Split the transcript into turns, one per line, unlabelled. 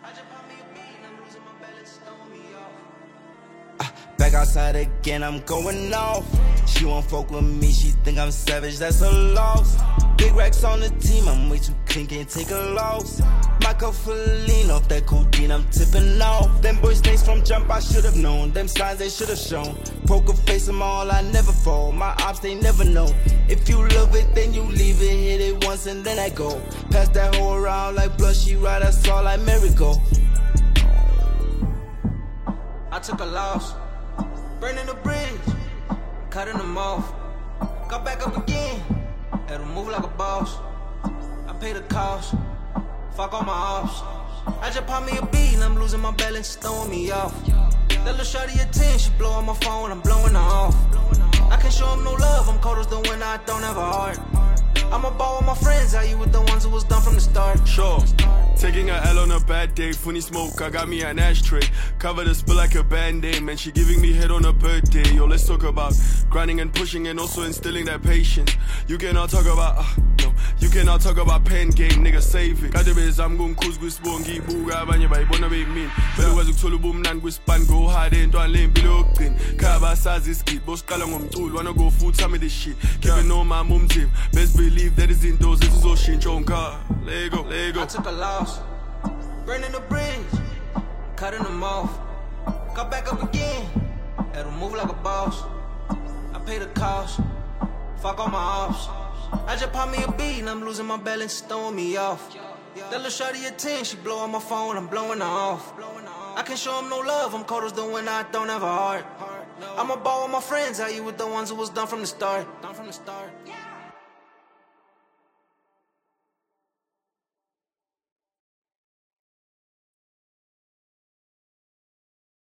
Back outside again, I'm going off. She won't fuck with me, she think I'm savage, that's a loss. Big racks on the team, I'm way too clean, can't take a loss. My cup full of lean, off that codeine, I'm tipping off. Them boys snakes from jump, I should've known. Them signs they should've shown. Poker face them all, I never fall. My ops, they never know. If you love it, then you leave it. Hit it once and then I go. Pass that hoe around like blood, she ride us all like merry-go. I took a loss. Burning the bridge, cutting them off. Got back up again, had to move like a boss. I paid the cost, fuck all my ops. I just popped me a beat and I'm losing my balance, throwing me off. That little shorty a 10, she blow on my phone, I'm blowing her off. I can't show them no love, I'm cold as the winter, I don't have a heart. I'ma ball with my friends, how you with the ones who was done from the start.
Sure, taking a L on a bad day. Funny smoke, I got me an ashtray. Cover the spill like a band-aid. Man, she giving me head on a birthday. Yo, let's talk about grinding and pushing and also instilling that patience. You cannot talk about, no, you cannot talk about pen game, nigga, save it. Kade bez I'm gon' cruise with spongy buga abanye bayibona bemin. Phela ukwazi ukuthola ubumnandi kwispan go hard entwana lempilo yokugcina. Khaba sazi iskid, bosiqala ngomculo wanna go full time with this shit. Giving no my mumzim, best believe that is indoors, this is all shit on car. Lego.
I took a loss, burning the bridge, cutting them off. Got back up again, had to move like a boss. I paid the cost, fuck all my ops. I just popped me a beat and I'm losing my balance, throwing me off. That little shorty a 10, she blow on my phone, I'm blowing her off. I can't show them no love, I'm cold as the winter, I don't have a heart. I'ma ball with my friends, how you with the ones who was done from the start.